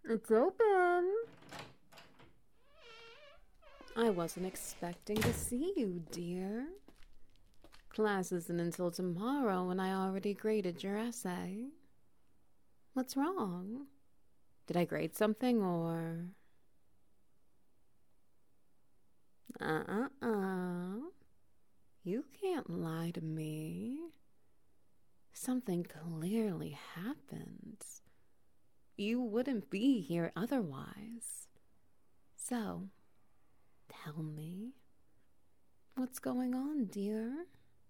It's open. I wasn't expecting to see you, dear. Class isn't until tomorrow and I already graded your essay. What's wrong? Did I grade something or... You can't lie to me. Something clearly happened. You wouldn't be here otherwise. So, tell me, what's going on, dear?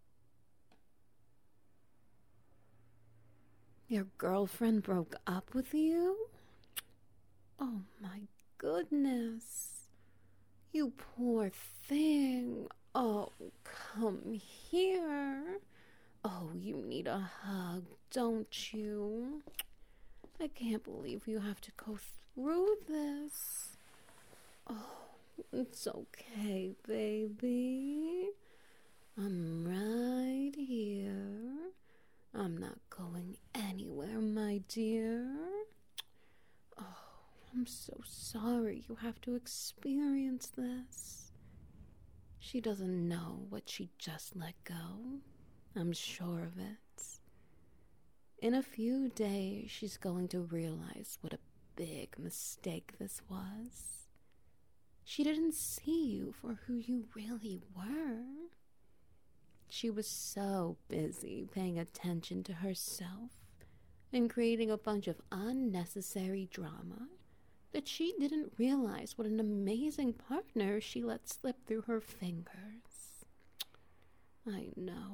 Your girlfriend broke up with you? Oh my goodness. You poor thing. Oh, come here. Oh, you need a hug, don't you? I can't believe you have to go through this. Oh, it's okay, baby. I'm right here. I'm not going anywhere, my dear. Oh, I'm so sorry you have to experience this. She doesn't know what she just let go. I'm sure of it. In a few days, she's going to realize what a big mistake this was. She didn't see you for who you really were. She was so busy paying attention to herself and creating a bunch of unnecessary drama that she didn't realize what an amazing partner she let slip through her fingers. I know.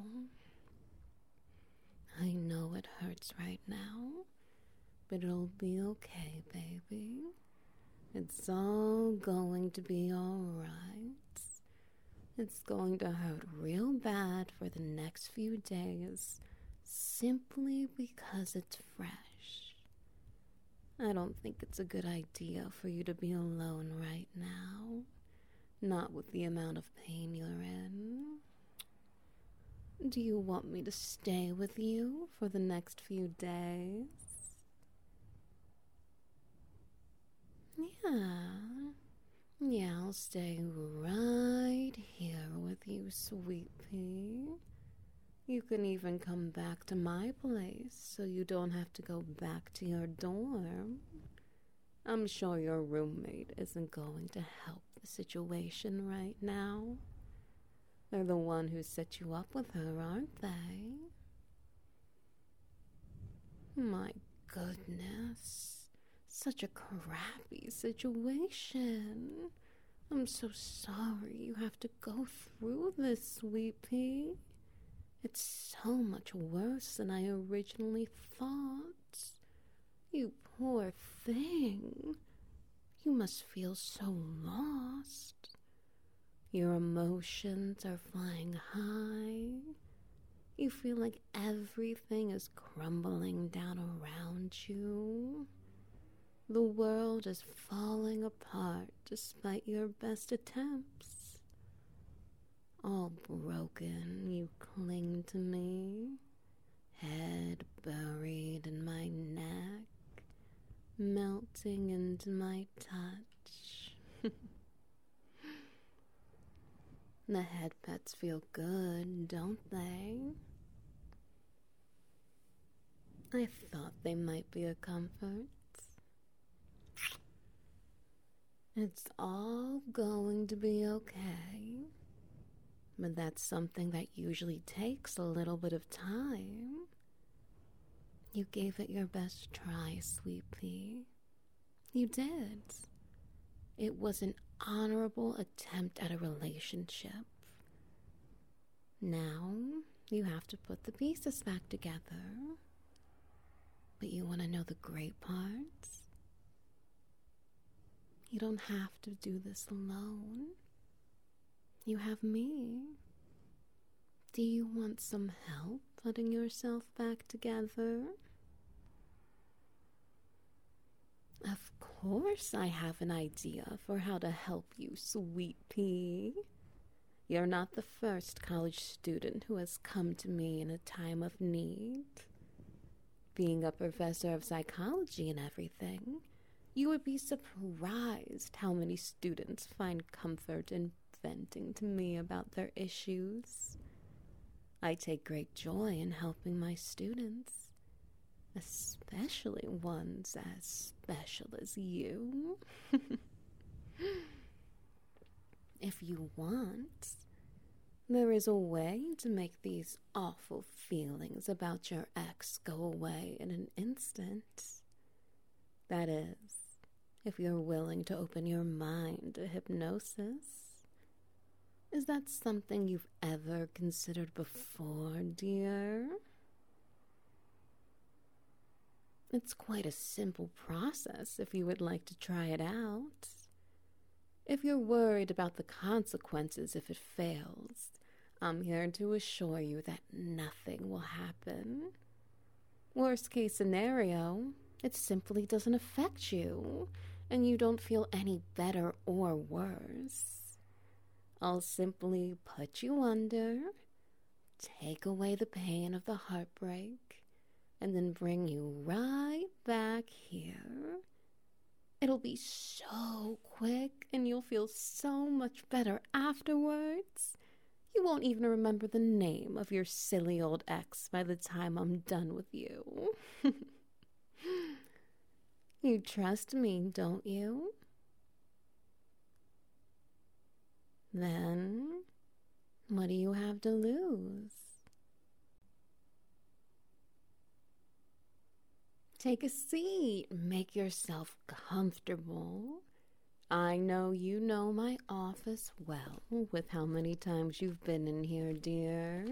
I know it hurts right now, but it'll be okay, baby. It's all going to be all right. It's going to hurt real bad for the next few days, simply because it's fresh. I don't think it's a good idea for you to be alone right now, not with the amount of pain you're in. Do you want me to stay with you for the next few days? Yeah, I'll stay right here with you, sweet pea. You can even come back to my place so you don't have to go back to your dorm. I'm sure your roommate isn't going to help the situation right now. They're the one who set you up with her, aren't they? My goodness. Such a crappy situation. I'm so sorry you have to go through this, sweet pea. It's so much worse than I originally thought. You poor thing. You must feel so lost. Your emotions are flying high. You feel like everything is crumbling down around you. The world is falling apart despite your best attempts. All broken, you cling to me, head buried in my neck, melting into my touch. The head pets feel good, don't they? I thought they might be a comfort. It's all going to be okay. But that's something that usually takes a little bit of time. You gave it your best try, sweet pea. You did. It was an honorable attempt at a relationship. Now, you have to put the pieces back together. But you want to know the great parts? You don't have to do this alone. You have me. Do you want some help putting yourself back together? Of course I have an idea for how to help you, sweet pea. You're not the first college student who has come to me in a time of need. Being a professor of psychology and everything, You would be surprised how many students find comfort in venting to me about their issues. I take great joy in helping my students, especially ones as special as you. If you want, there is a way to make these awful feelings about your ex go away in an instant. That is, if you're willing to open your mind to hypnosis. Is that something you've ever considered before, dear? It's quite a simple process if you would like to try it out. If you're worried about the consequences if it fails, I'm here to assure you that nothing will happen. Worst case scenario, it simply doesn't affect you, and you don't feel any better or worse. I'll simply put you under, take away the pain of the heartbreak, and then bring you right back here. It'll be so quick, and you'll feel so much better afterwards. You won't even remember the name of your silly old ex by the time I'm done with you. You trust me, don't you? Then, what do you have to lose? Take a seat. Make yourself comfortable. I know you know my office well with how many times you've been in here, dear.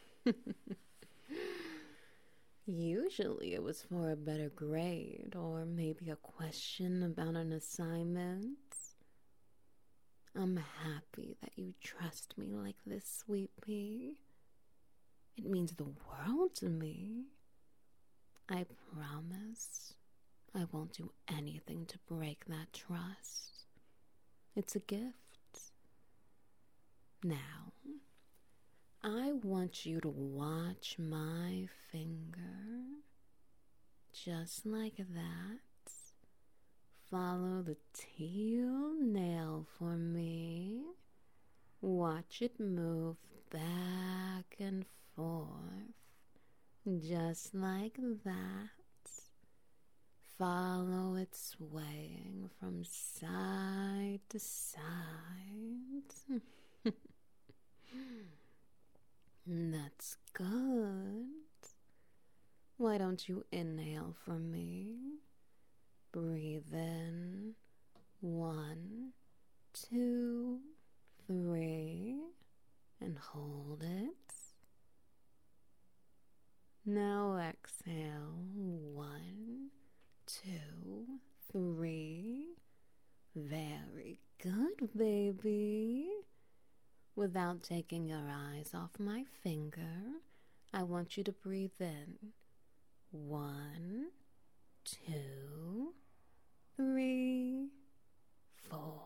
Usually it was for a better grade or maybe a question about an assignment. I'm happy that you trust me like this, sweet pea. It means the world to me. I promise I won't do anything to break that trust. It's a gift. Now, I want you to watch my finger. Just like that. Follow the teal nail for me. Watch it move back and forth. Just like that. Follow it swaying from side to side. That's good. Why don't you inhale for me? Breathe in. 1, 2, 3. And hold it. Now exhale. 1, 2, 3. Very good, baby. Without taking your eyes off my finger, I want you to breathe in. 1, 2, 3, 4,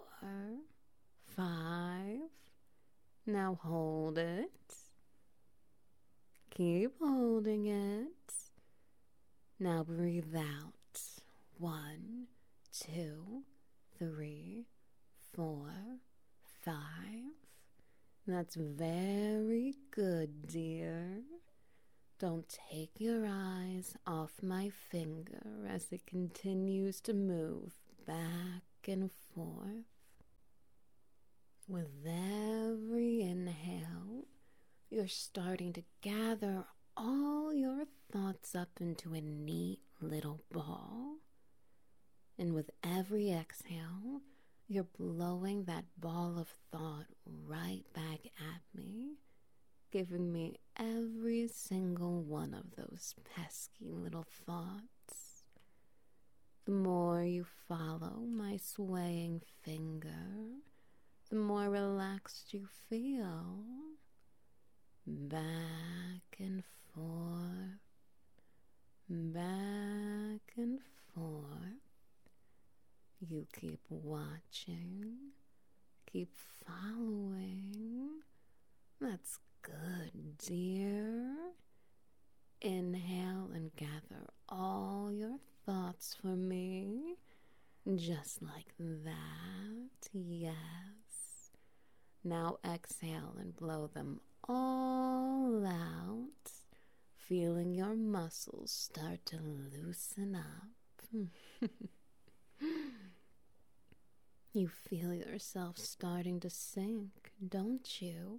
5. Now hold it. Keep holding it. Now breathe out. 1, 2, 3, 4, 5. That's very good, dear. Don't take your eyes off my finger as it continues to move back and forth. With every inhale, you're starting to gather all your thoughts up into a neat little ball. And with every exhale, you're blowing that ball of thought right back at me, giving me every single one of those pesky little thoughts. The more you follow my swaying finger, the more relaxed you feel. Back and forth, back and forth. You keep watching, keep following. That's good, dear. Inhale and gather all your thoughts for me. Just like that. Yes. Now exhale and blow them all out, feeling your muscles start to loosen up. You feel yourself starting to sink, don't you?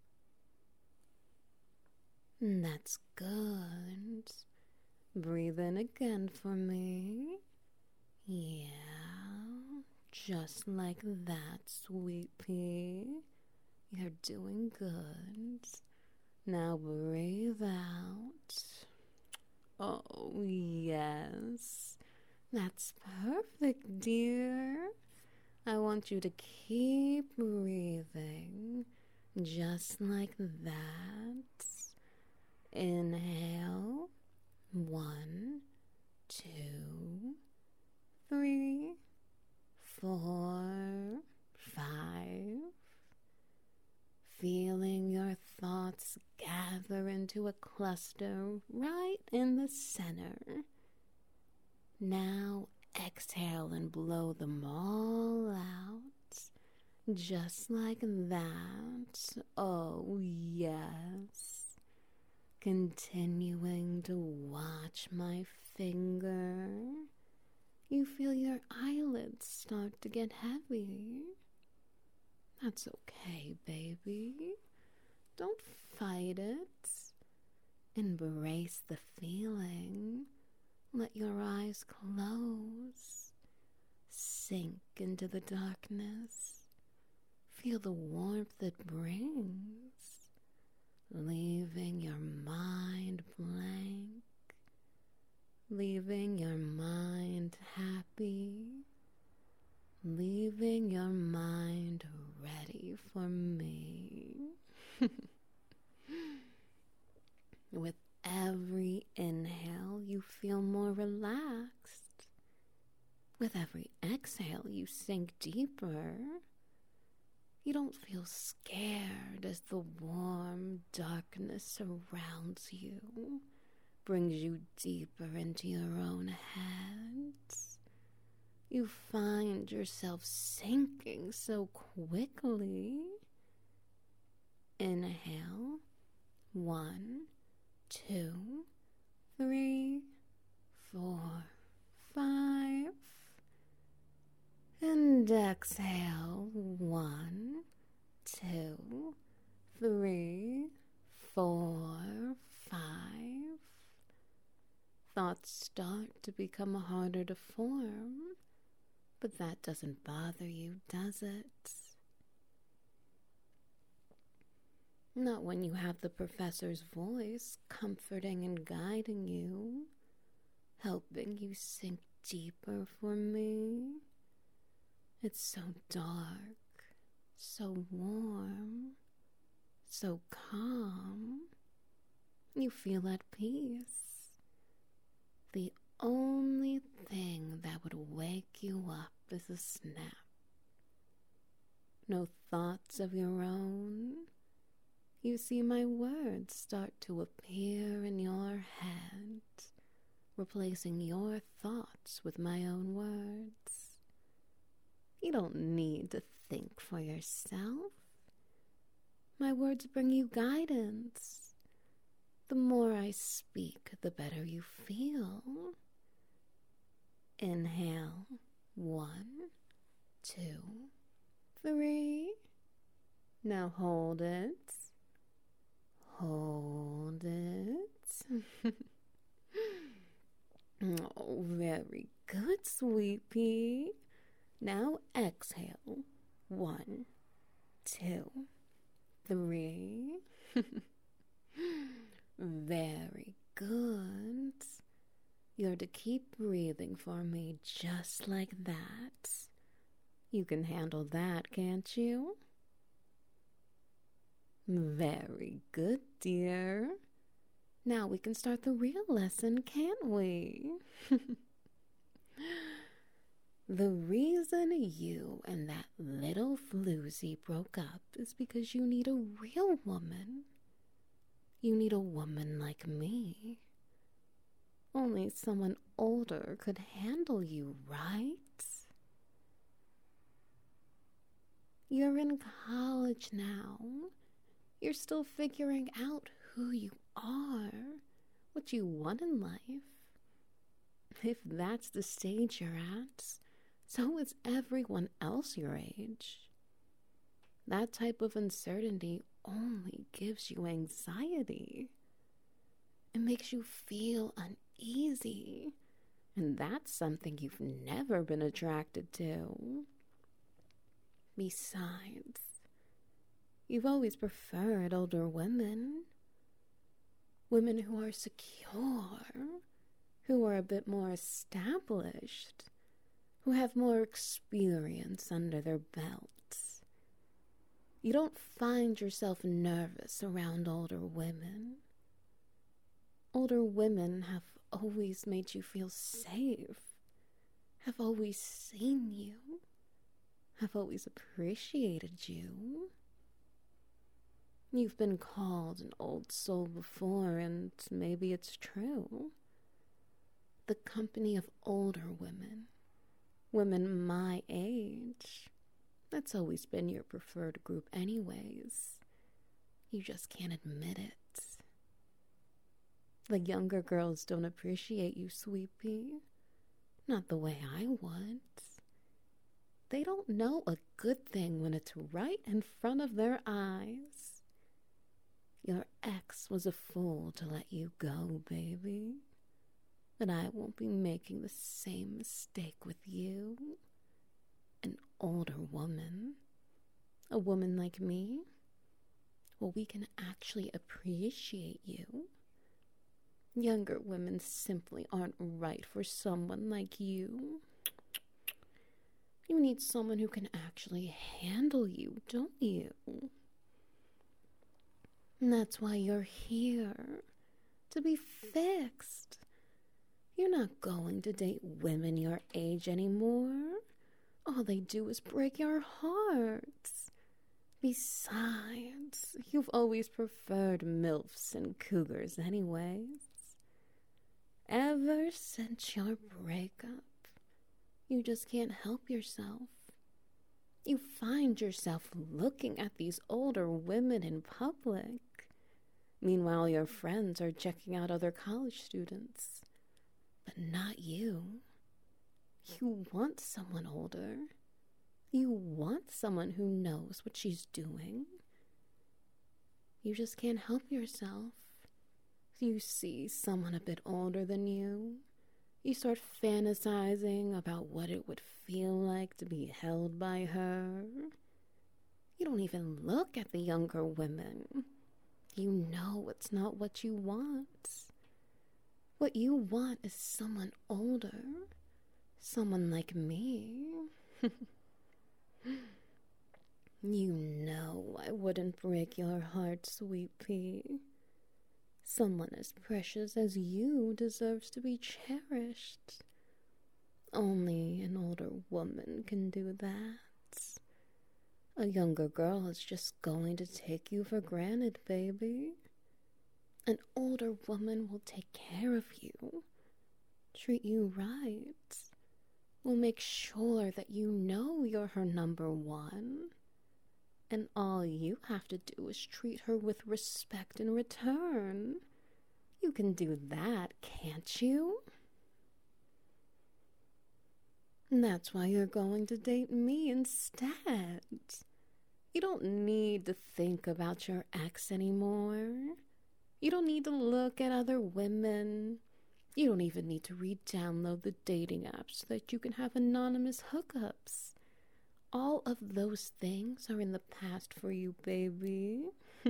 That's good. Breathe in again for me. Yeah, just like that, sweet pea. You're doing good. Now breathe out. Oh, yes. That's perfect, dear. I want you to keep breathing just like that. Inhale. 1, 2, 3, 4, 5. Feeling your thoughts gather into a cluster right in the center. Now exhale and blow them all out. Just like that. Oh, yes. Continuing to watch my finger. You feel your eyelids start to get heavy. That's okay, baby. Don't fight it. Embrace the feeling. Let your eyes close. Sink into the darkness. Feel the warmth it brings. Leaving your mind blank. Leaving your mind happy. Leaving your mind ready for me. With every inhale, you feel more relaxed. With every exhale, you sink deeper. You don't feel scared as the warm darkness surrounds you, brings you deeper into your own head. You find yourself sinking so quickly. Inhale. 1, 2, 3, 4, 5. And exhale. 1, 2, 3, 4, 5. Thoughts start to become harder to form, but that doesn't bother you, does it? Not when you have the professor's voice comforting and guiding you, helping you sink deeper for me. It's so dark, so warm, so calm. You feel at peace. The only thing that would wake you up is a snap. No thoughts of your own. You see my words start to appear in your head, replacing your thoughts with my own words. You don't need to think for yourself. My words bring you guidance. The more I speak, the better you feel. Inhale. 1, 2, 3. Now hold it. Hold it. Oh, very good, sweet pea. Now exhale. 1, 2, 3. Very good. You're to keep breathing for me just like that. You can handle that, can't you? Very good, dear. Now we can start the real lesson, can't we? The reason you and that little floozy broke up is because you need a real woman. You need a woman like me. Only someone older could handle you, right? You're in college now. You're still figuring out who you are, what you want in life. If that's the stage you're at, so is everyone else your age. That type of uncertainty only gives you anxiety. It makes you feel uneasy, and that's something you've never been attracted to. Besides, you've always preferred older women. Women who are secure, who are a bit more established, who have more experience under their belts. You don't find yourself nervous around older women. Older women have always made you feel safe, have always seen you, have always appreciated you. You've been called an old soul before, and maybe it's true. The company of older women, women my age, that's always been your preferred group anyways. You just can't admit it. The younger girls don't appreciate you, sweet pea. Not the way I would. They don't know a good thing when it's right in front of their eyes. Your ex was a fool to let you go, baby. But I won't be making the same mistake with you. An older woman. A woman like me. Well, we can actually appreciate you. Younger women simply aren't right for someone like you. You need someone who can actually handle you, don't you? And that's why you're here. To be fixed. You're not going to date women your age anymore. All they do is break your hearts. Besides, you've always preferred MILFs and cougars anyways. Ever since your breakup, you just can't help yourself. You find yourself looking at these older women in public. Meanwhile, your friends are checking out other college students. But not you. You want someone older. You want someone who knows what she's doing. You just can't help yourself. You see someone a bit older than you. You start fantasizing about what it would feel like to be held by her. You don't even look at the younger women. You know it's not what you want. What you want is someone older. Someone like me. You know I wouldn't break your heart, sweet pea. Someone as precious as you deserves to be cherished. Only an older woman can do that. A younger girl is just going to take you for granted, baby. An older woman will take care of you, treat you right, will make sure that you know you're her number one. And all you have to do is treat her with respect in return. You can do that, can't you? And that's why you're going to date me instead. You don't need to think about your ex anymore. You don't need to look at other women. You don't even need to re-download the dating apps so that you can have anonymous hookups. All of those things are in the past for you, baby.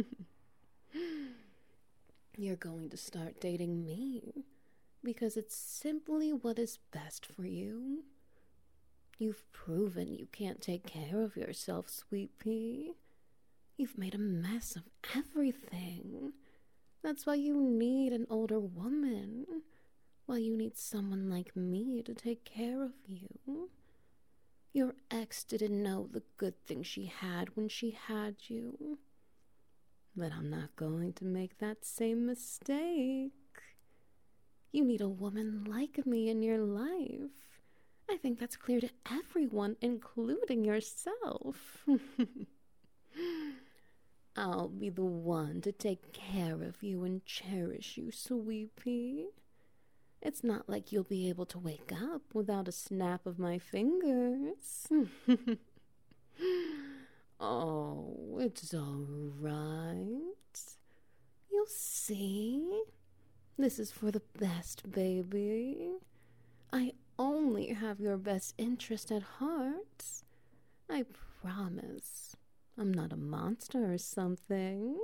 You're going to start dating me because it's simply what is best for you. You've proven you can't take care of yourself, sweet pea. You've made a mess of everything. That's why you need an older woman. Why you need someone like me to take care of you. Your ex didn't know the good things she had when she had you. But I'm not going to make that same mistake. You need a woman like me in your life. I think that's clear to everyone, including yourself. I'll be the one to take care of you and cherish you, sweetie. It's not like you'll be able to wake up without a snap of my fingers. Oh, it's all right. You'll see. This is for the best, baby. I only have your best interest at heart. I promise. I'm not a monster or something.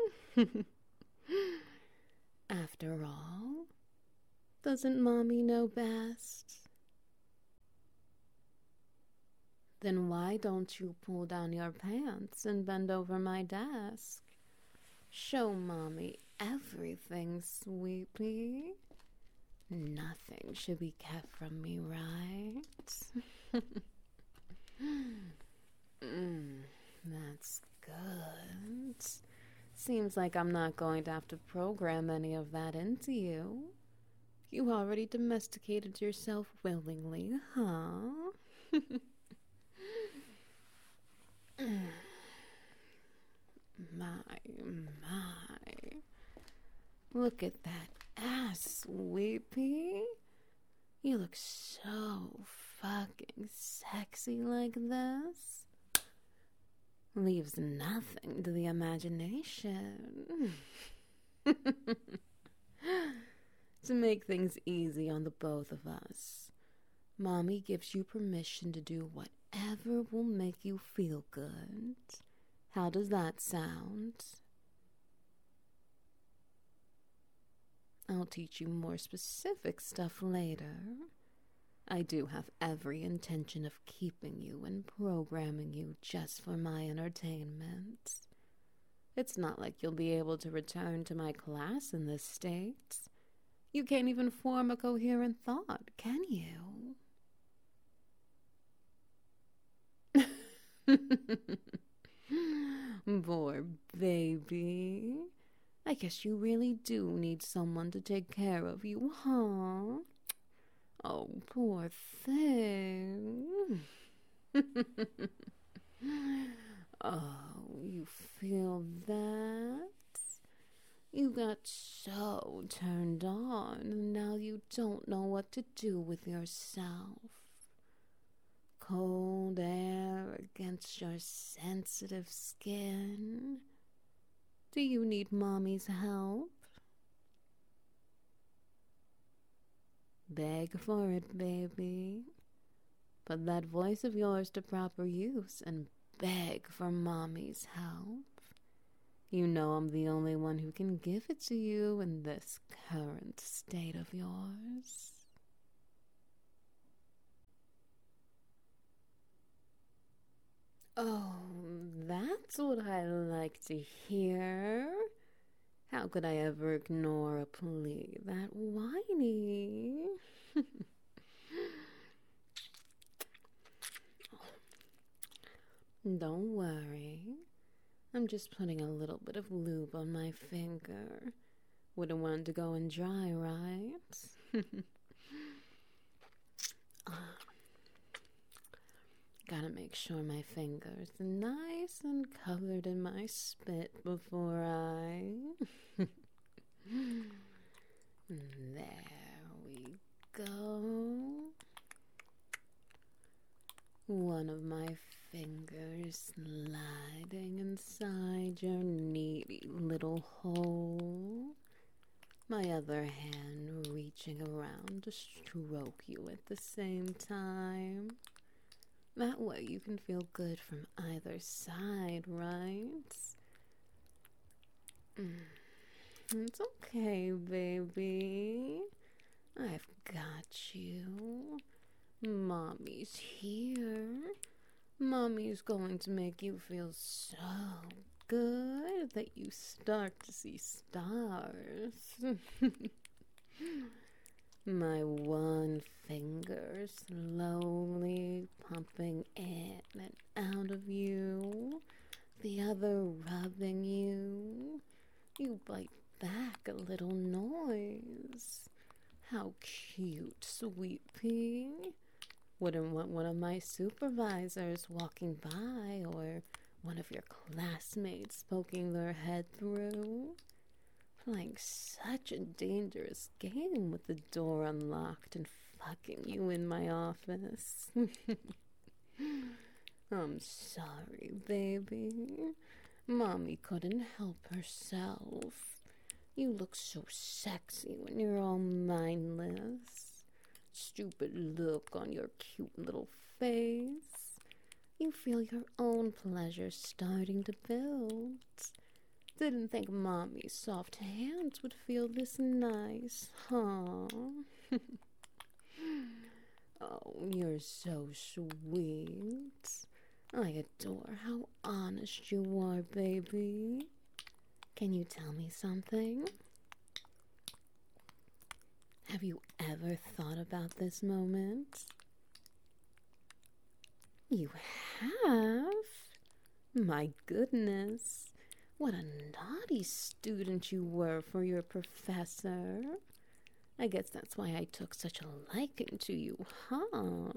After all, doesn't Mommy know best? Then why don't you pull down your pants and bend over my desk? Show Mommy everything, sweetie. Nothing should be kept from me, right? That's good. Seems like I'm not going to have to program any of that into you. You already domesticated yourself willingly, huh? My. Look at that ass, sweetie. You look so fucking sexy like this. Leaves nothing to the imagination. To make things easy on the both of us, Mommy gives you permission to do whatever will make you feel good. How does that sound? I'll teach you more specific stuff later. I do have every intention of keeping you and programming you just for my entertainment. It's not like you'll be able to return to my class in this state. You can't even form a coherent thought, can you? Poor baby. I guess you really do need someone to take care of you, huh? Oh, poor thing. Oh, you feel that? You got so turned on, and now you don't know what to do with yourself. Cold air against your sensitive skin. Do you need Mommy's help? Beg for it, baby. Put that voice of yours to proper use and beg for Mommy's help. You know I'm the only one who can give it to you in this current state of yours. Oh, that's what I like to hear. How could I ever ignore a plea that whiny? Don't worry. I'm just putting a little bit of lube on my finger. Wouldn't want it to go and dry, right? Gotta make sure my finger's nice and covered in my spit before I... There we go. One of my fingers sliding inside your needy little hole. My other hand reaching around to stroke you at the same time. That way you can feel good from either side, right? It's okay, baby. I've got you. Mommy's here. Mommy's going to make you feel so good that you start to see stars. My one finger slowly pumping in and out of you, the other rubbing you. You bite back a little noise. How cute, sweet pea. Wouldn't want one of my supervisors walking by or one of your classmates poking their head through. Playing such a dangerous game with the door unlocked and fucking you in my office. I'm sorry, baby. Mommy couldn't help herself. You look so sexy when you're all mindless. Stupid look on your cute little face. You feel your own pleasure starting to build. Didn't think Mommy's soft hands would feel this nice, huh? Oh, you're so sweet. I adore how honest you are, baby. Can you tell me something? Have you ever thought about this moment? You have? My goodness. What a naughty student you were for your professor. I guess that's why I took such a liking to you, huh?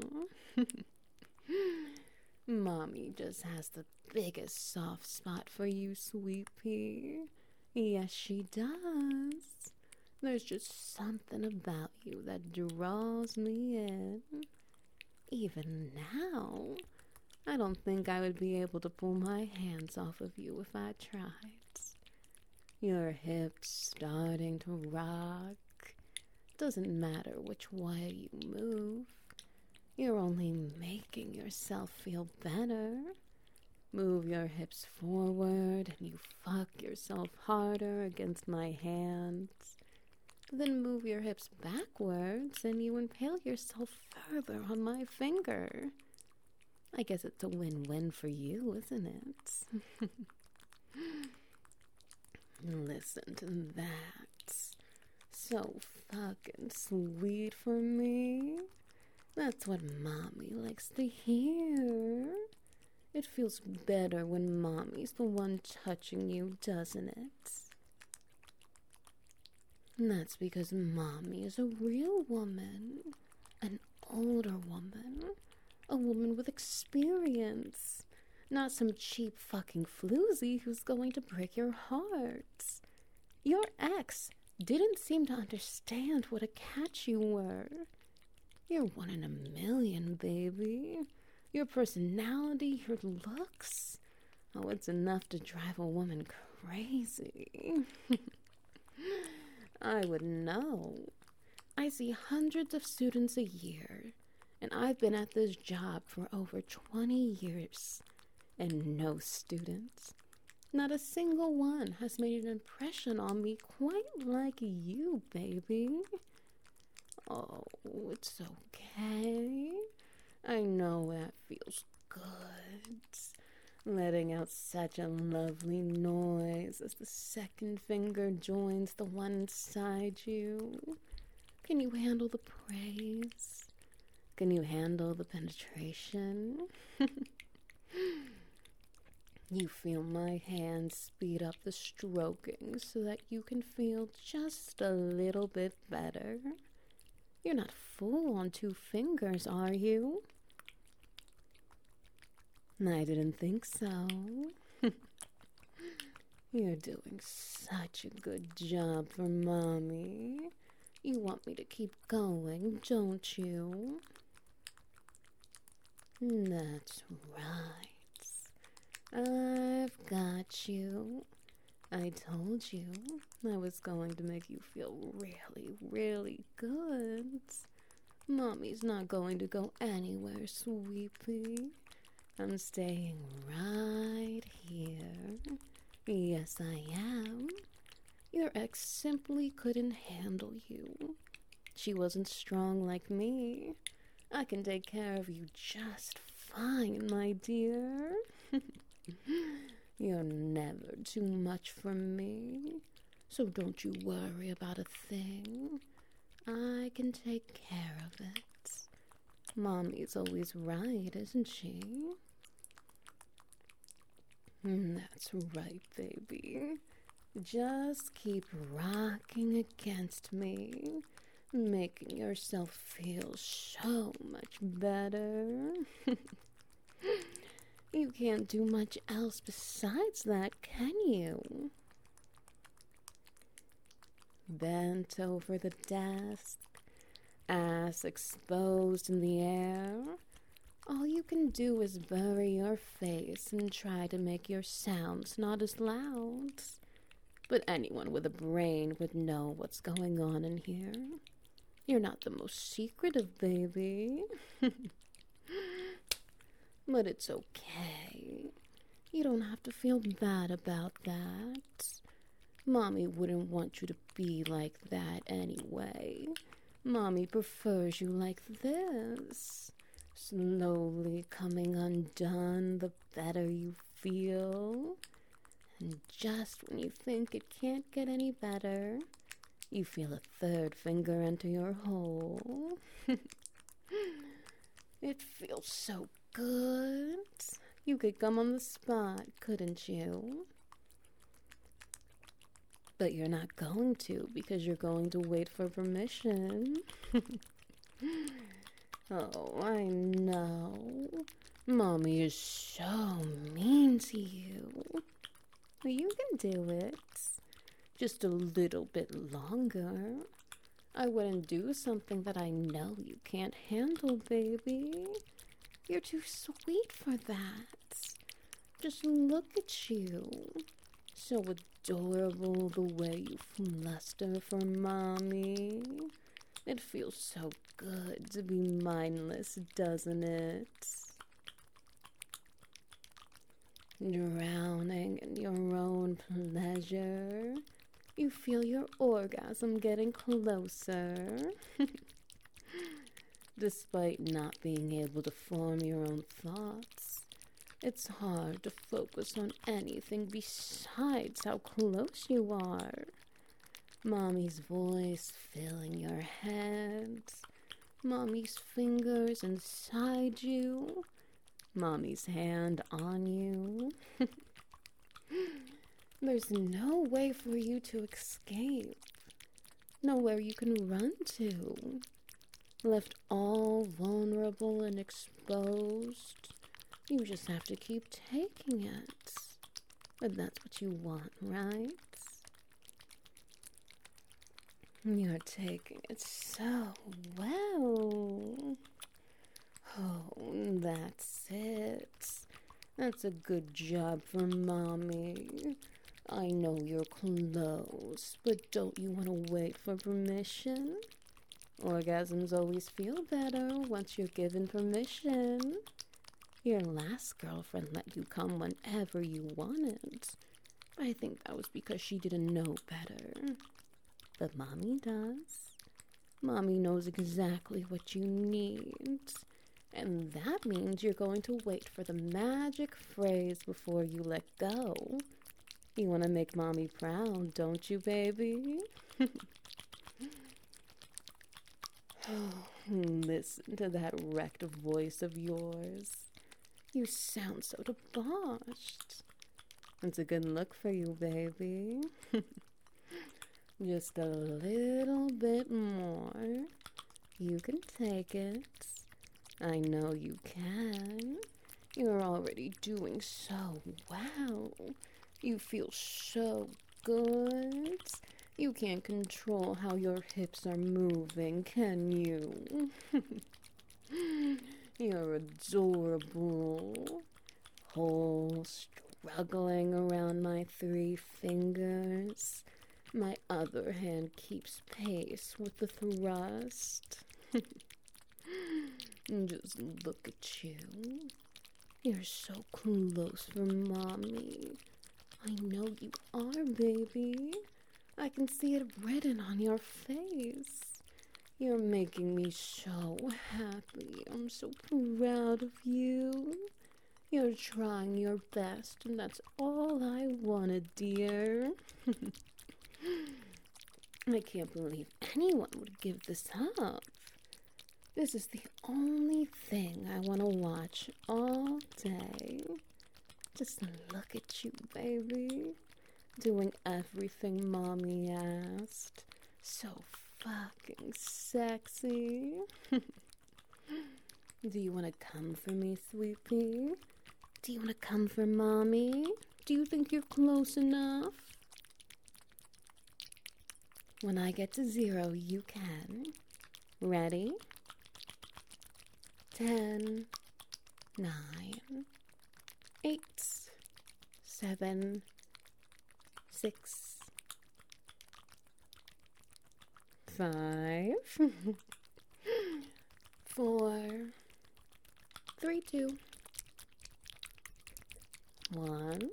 Mommy just has the biggest soft spot for you, sweet pea. Yes, she does. There's just something about you that draws me in. Even now, I don't think I would be able to pull my hands off of you if I tried. Your hips starting to rock. Doesn't matter which way you move. You're only making yourself feel better. Move your hips forward and you fuck yourself harder against my hands. Then move your hips backwards and you impale yourself further on my finger. I guess it's a win-win for you, isn't it? Listen to that. So fucking sweet for me. That's what Mommy likes to hear. It feels better when Mommy's the one touching you, doesn't it? And that's because Mommy is a real woman. An older woman. A woman with experience. Not some cheap fucking floozy who's going to break your heart. Your ex didn't seem to understand what a catch you were. You're one in a million, baby. Your personality, your looks. Oh, it's enough to drive a woman crazy. I would know. I see hundreds of students a year, and I've been at this job for over 20 years, and no students, not a single one, has made an impression on me quite like you, baby. Oh, it's okay. I know that feels good. Letting out such a lovely noise as the second finger joins the one inside you. Can you handle the praise? Can you handle the penetration? You feel my hands speed up the stroking so that you can feel just a little bit better. You're not full on 2 fingers, are you? I didn't think so. You're doing such a good job for Mommy. You want me to keep going, don't you? That's right. I've got you. I told you I was going to make you feel really, really good. Mommy's not going to go anywhere, sweetie. I'm staying right here. Yes, I am. Your ex simply couldn't handle you. She wasn't strong like me. I can take care of you just fine, my dear. You're never too much for me, so don't you worry about a thing. I can take care of it. Mommy's always right, isn't she? That's right, baby. Just keep rocking against me. making yourself feel so much better. You can't do much else besides that, can you? Bent over the desk, ass exposed in the air. All you can do is bury your face and try to make your sounds not as loud. But anyone with a brain would know what's going on in here. You're not the most secretive, baby. But it's okay. You don't have to feel bad about that. Mommy wouldn't want you to be like that anyway. Mommy prefers you like this. Slowly coming undone the better you feel. And just when you think it can't get any better, you feel a third finger enter your hole. It feels so good. You could come on the spot, couldn't you? But you're not going to because you're going to wait for permission. Oh, I know. Mommy is so mean to you. But you can do it. Just a little bit longer. I wouldn't do something that I know you can't handle, baby. You're too sweet for that. Just look at you. So adorable the way you fluster for Mommy. It feels so good to be mindless, doesn't it? Drowning in your own pleasure. You feel your orgasm getting closer. Despite not being able to form your own thoughts, it's hard to focus on anything besides how close you are. Mommy's voice filling your head. Mommy's fingers inside you. Mommy's hand on you. There's no way for you to escape. Nowhere you can run to. Left all vulnerable and exposed. You just have to keep taking it. But that's what you want, right? You're taking it so well. Oh, that's it. That's a good job for Mommy. I know you're close, but don't you want to wait for permission? Orgasms always feel better once you're given permission. Your last girlfriend let you come whenever you wanted. I think that was because she didn't know better. But Mommy does. Mommy knows exactly what you need. And that means you're going to wait for the magic phrase before you let go. You want to make Mommy proud, don't you, baby? Listen to that wrecked voice of yours. You sound so debauched. It's a good look for you, baby. Just a little bit more. You can take it. I know you can. You're already doing so well. You feel so good. You can't control how your hips are moving, can you? You're adorable. Whole, struggling around my 3 fingers. My other hand keeps pace with the thrust. Just look at you. You're so close for Mommy. I know you are, baby. I can see it written on your face. You're making me so happy. I'm so proud of you. You're trying your best, and that's all I wanted, dear. I can't believe anyone would give this up. This is the only thing I want to watch all day. Just look at you, baby. Doing everything Mommy asked. So fucking sexy. Do you want to come for me, sweet pea? Do you want to come for mommy? Do you think you're close enough? When I get to 0, you can. Ready? 10, 9, 8, 7, 6, 5, 4, 3, 2, 1,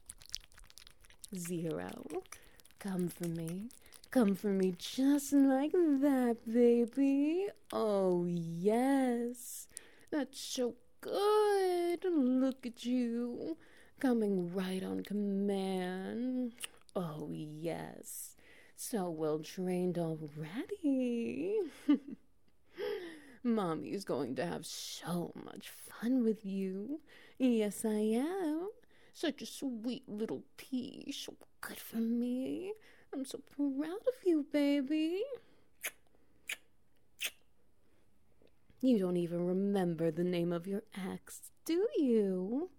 0. Come for me. Come for me just like that, baby. Oh, yes. That's so good. Look at you. Coming right on command. Oh, yes. So well trained already. Mommy's going to have so much fun with you. Yes, I am. Such a sweet little pea. So good for me. I'm so proud of you, baby. You don't even remember the name of your ex, do you?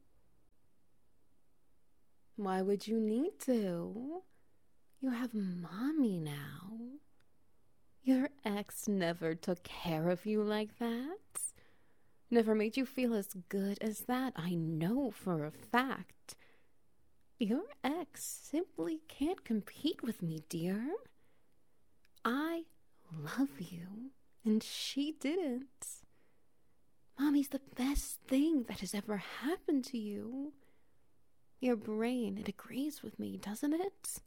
Why would you need to? You have mommy now. Your ex never took care of you like that. Never made you feel as good as that, I know for a fact. Your ex simply can't compete with me, dear. I love you, and she didn't. Mommy's the best thing that has ever happened to you. Your brain, it agrees with me, doesn't it?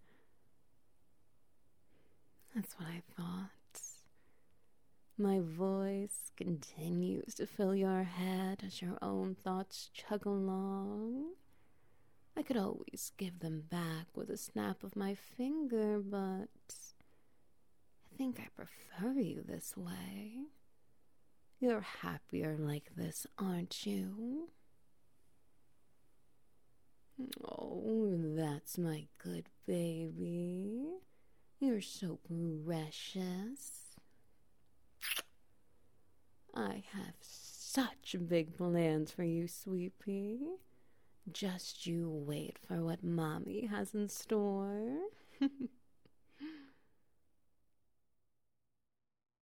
That's what I thought. My voice continues to fill your head as your own thoughts chug along. I could always give them back with a snap of my finger, but I think I prefer you this way. You're happier like this, aren't you? Oh, that's my good baby. You're so precious. I have such big plans for you, sweet pea. Just you wait for what Mommy has in store.